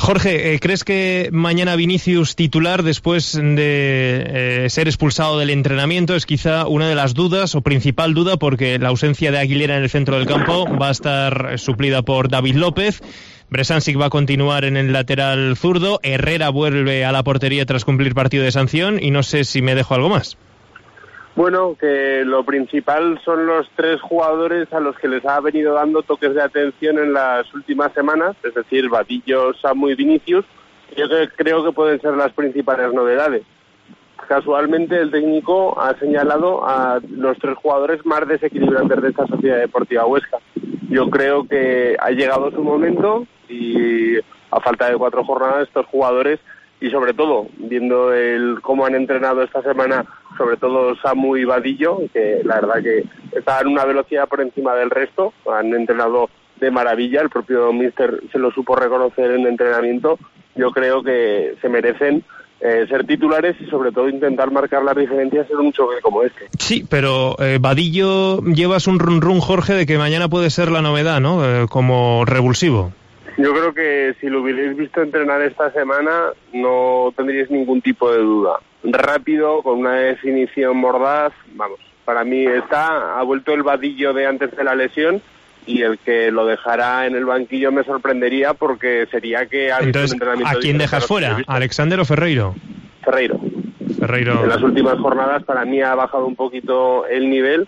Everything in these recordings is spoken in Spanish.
Jorge, ¿crees que mañana Vinicius titular después de ser expulsado del entrenamiento es quizá una de las dudas o principal duda, porque la ausencia de Aguilera en el centro del campo va a estar suplida por David López? Bresancic va a continuar en el lateral zurdo, Herrera vuelve a la portería tras cumplir partido de sanción y no sé si me dejo algo más. Bueno, que lo principal son los 3 jugadores a los que les ha venido dando toques de atención en las últimas semanas, es decir, Vadillo, Samu y Vinicius. Yo creo que pueden ser las principales novedades. Casualmente el técnico ha señalado a los 3 jugadores más desequilibrantes de esta Sociedad Deportiva Huesca. Yo creo que ha llegado su momento y a falta de 4 jornadas estos jugadores, y sobre todo viendo cómo han entrenado esta semana, sobre todo Samu y Vadillo, que la verdad que están a una velocidad por encima del resto, han entrenado de maravilla, el propio míster se lo supo reconocer en el entrenamiento. Yo creo que se merecen ser titulares y sobre todo intentar marcar las diferencias en un choque como este. Sí, pero Vadillo, llevas un run, Jorge, de que mañana puede ser la novedad, ¿no? Como revulsivo. Yo creo que si lo hubierais visto entrenar esta semana no tendríais ningún tipo de duda. Rápido, con una definición mordaz, vamos, para mí ha vuelto el Vadillo de antes de la lesión, y el que lo dejará en el banquillo me sorprendería, porque sería que ha visto un entrenamiento. ¿A quién dejas fuera? ¿Alexander o Ferreiro? Ferreiro. En las últimas jornadas para mí ha bajado un poquito el nivel,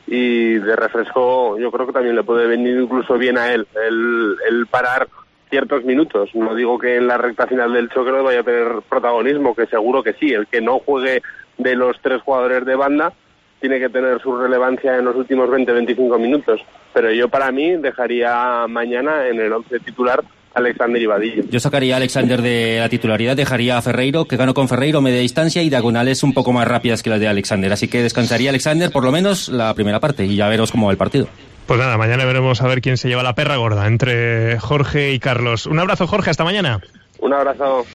y de refresco yo creo que también le puede venir incluso bien a él el parar ciertos minutos. No digo que en la recta final del choque no vaya a tener protagonismo, que seguro que sí. El que no juegue de los 3 jugadores de banda tiene que tener su relevancia en los últimos 20-25 minutos. Pero yo, para mí, dejaría mañana en el 11 titular Alexander y Vadillo. Yo sacaría a Alexander de la titularidad, dejaría a Ferreiro, que ganó con Ferreiro media distancia y diagonales un poco más rápidas que las de Alexander. Así que descansaría Alexander por lo menos la primera parte y ya veros cómo va el partido. Pues nada, mañana veremos a ver quién se lleva la perra gorda entre Jorge y Carlos. Un abrazo, Jorge, hasta mañana. Un abrazo.